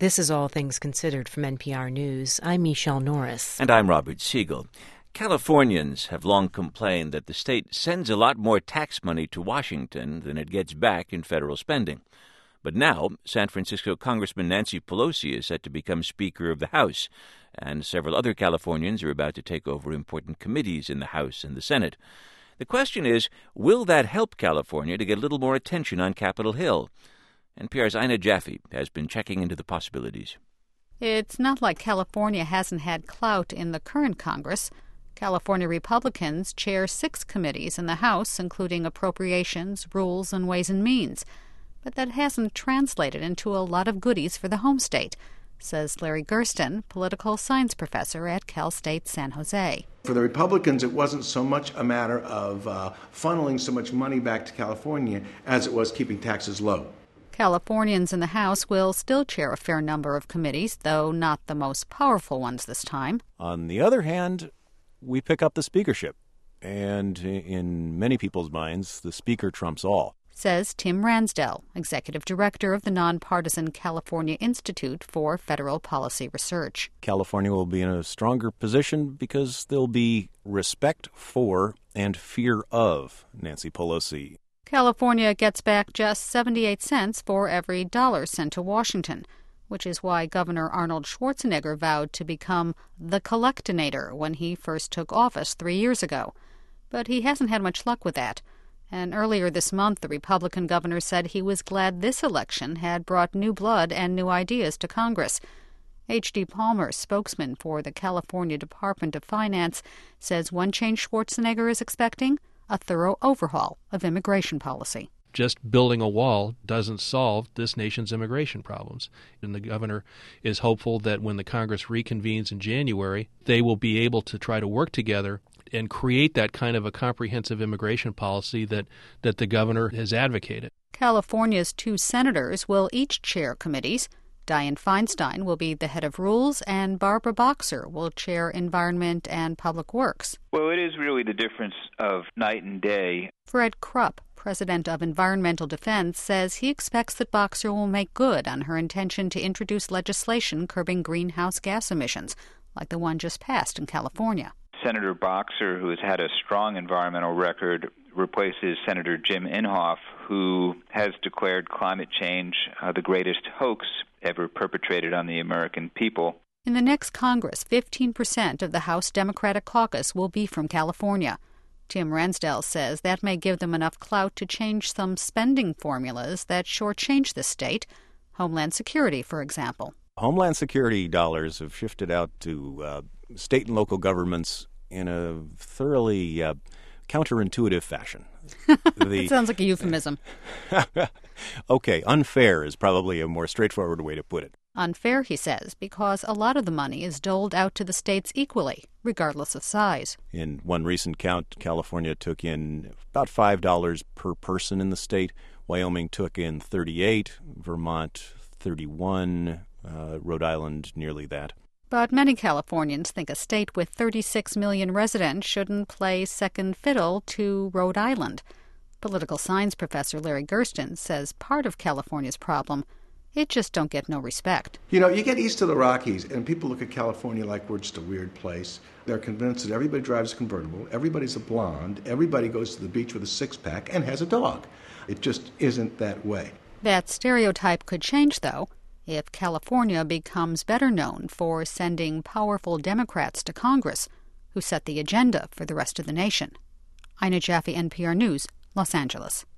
This is All Things Considered from NPR News. I'm Michelle Norris. And I'm Robert Siegel. Californians have long complained that the state sends a lot more tax money to Washington than it gets back in federal spending. But now, San Francisco Congressman Nancy Pelosi is set to become Speaker of the House, and several other Californians are about to take over important committees in the House and the Senate. The question is, will that help California to get a little more attention on Capitol Hill? NPR's Ina Jaffe has been checking into the possibilities. It's not like California hasn't had clout in the current Congress. California Republicans chair 6 committees in the House, including Appropriations, Rules, and Ways and Means. But that hasn't translated into a lot of goodies for the home state, says Larry Gersten, political science professor at Cal State San Jose. For the Republicans, it wasn't so much a matter of funneling so much money back to California as it was keeping taxes low. Californians in the House will still chair a fair number of committees, though not the most powerful ones this time. On the other hand, we pick up the speakership. And in many people's minds, the speaker trumps all. Says Tim Ransdell, executive director of the nonpartisan California Institute for Federal Policy Research. California will be in a stronger position because there'll be respect for and fear of Nancy Pelosi. California gets back just 78 cents for every dollar sent to Washington, which is why Governor Arnold Schwarzenegger vowed to become the collectinator when he first took office 3 years ago. But he hasn't had much luck with that. And earlier this month, the Republican governor said he was glad this election had brought new blood and new ideas to Congress. H.D. Palmer, spokesman for the California Department of Finance, says one change Schwarzenegger is expecting: a thorough overhaul of immigration policy. Just building a wall doesn't solve this nation's immigration problems. And the governor is hopeful that when the Congress reconvenes in January, they will be able to try to work together and create that kind of a comprehensive immigration policy that the governor has advocated. California's 2 senators will each chair committees. Dianne Feinstein will be the head of Rules, and Barbara Boxer will chair Environment and Public Works. Well, it is really the difference of night and day. Fred Krupp, president of Environmental Defense, says he expects that Boxer will make good on her intention to introduce legislation curbing greenhouse gas emissions, like the one just passed in California. Senator Boxer, who has had a strong environmental record, replaces Senator Jim Inhofe, who has declared climate change the greatest hoax ever perpetrated on the American people. In the next Congress, 15% of the House Democratic caucus will be from California. Tim Ransdell says that may give them enough clout to change some spending formulas that shortchange the state. Homeland Security, for example. Homeland Security dollars have shifted out to state and local governments in a thoroughly counterintuitive fashion. It sounds like a euphemism. Okay, unfair is probably a more straightforward way to put it. Unfair, he says, because a lot of the money is doled out to the states equally, regardless of size. In one recent count, California took in about $5 per person in the state. Wyoming took in $38, Vermont $31, Rhode Island nearly that. But many Californians think a state with 36 million residents shouldn't play second fiddle to Rhode Island. Political science professor Larry Gersten says part of California's problem, it just don't get no respect. You know, you get east of the Rockies, and people look at California like we're just a weird place. They're convinced that everybody drives a convertible, everybody's a blonde, everybody goes to the beach with a six-pack and has a dog. It just isn't that way. That stereotype could change, though, if California becomes better known for sending powerful Democrats to Congress who set the agenda for the rest of the nation. Ina Jaffe, NPR News, Los Angeles.